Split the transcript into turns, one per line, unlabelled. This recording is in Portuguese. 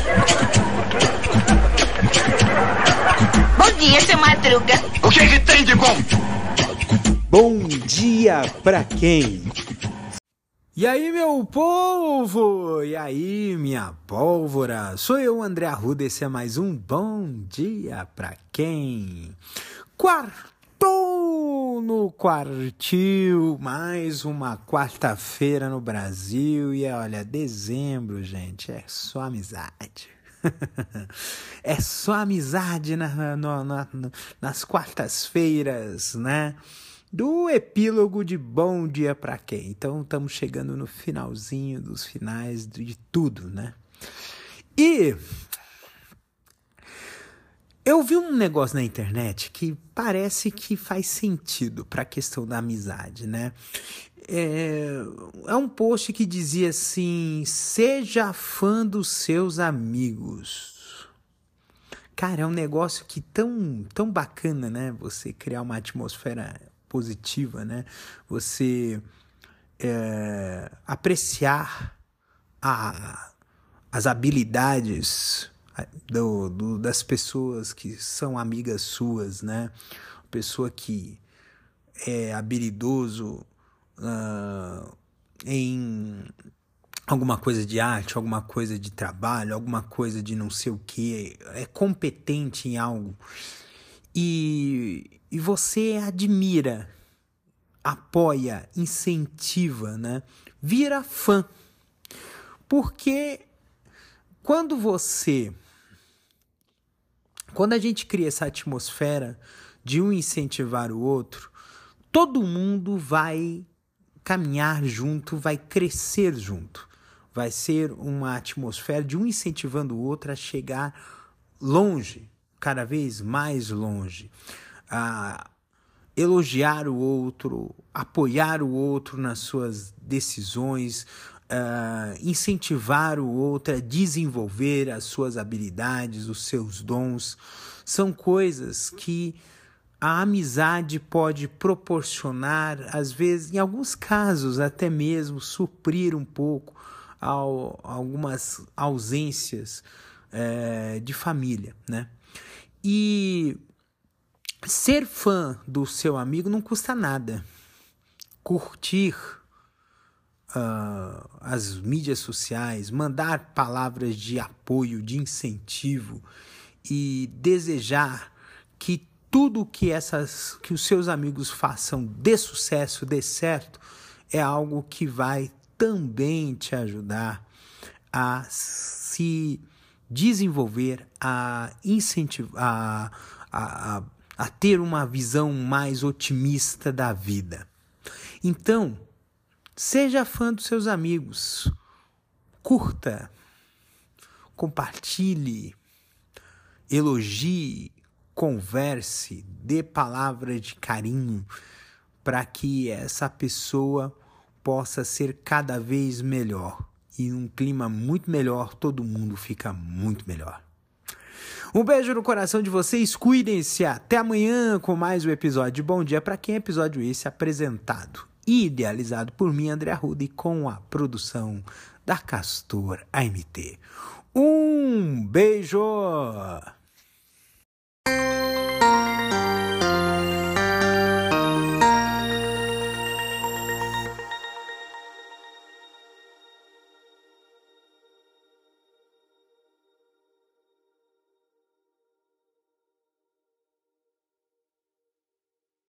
Bom dia, seu Madruga.
O que tem de bom?
Bom dia pra quem?
E aí, meu povo? E aí, minha pólvora? Sou eu, André Arruda, esse é mais um Bom Dia Pra Quem? Quartou no quartil, mais uma quarta-feira no Brasil. E olha, dezembro, gente, é só amizade. É só amizade nas quartas-feiras, né? Do epílogo de Bom Dia Pra Quem. Então estamos chegando no finalzinho dos finais de tudo, né? E eu vi um negócio na internet que parece que faz sentido para a questão da amizade, né? É um post que dizia assim: seja fã dos seus amigos. Cara, é um negócio que tão bacana, né? Você criar uma atmosfera positiva, né? Você apreciar as habilidades das pessoas que são amigas suas, né? Pessoa que é habilidoso em alguma coisa de arte, alguma coisa de trabalho, alguma coisa de não sei o que, é competente em algo. E você admira, apoia, incentiva, né? Vira fã. Porque quando a gente cria essa atmosfera de um incentivar o outro, todo mundo vai caminhar junto, vai crescer junto. Vai ser uma atmosfera de um incentivando o outro a chegar longe, cada vez mais longe, a elogiar o outro, apoiar o outro nas suas decisões, incentivar o outro a desenvolver as suas habilidades, os seus dons. São coisas que a amizade pode proporcionar, às vezes, em alguns casos, até mesmo suprir um pouco algumas ausências de família, né? E ser fã do seu amigo não custa nada. Curtir as mídias sociais, mandar palavras de apoio, de incentivo e desejar que tudo que os seus amigos façam dê sucesso, dê certo, é algo que vai também te ajudar a se desenvolver, a incentivar, a ter uma visão mais otimista da vida. Então, seja fã dos seus amigos, curta, compartilhe, elogie, converse, dê palavras de carinho para que essa pessoa possa ser cada vez melhor. E num clima muito melhor, todo mundo fica muito melhor. Um beijo no coração de vocês, cuidem-se, até amanhã com mais um episódio de Bom Dia Pra Quem, episódio esse apresentado e idealizado por mim, André Arruda, e com a produção da Castor AMT. Um beijo!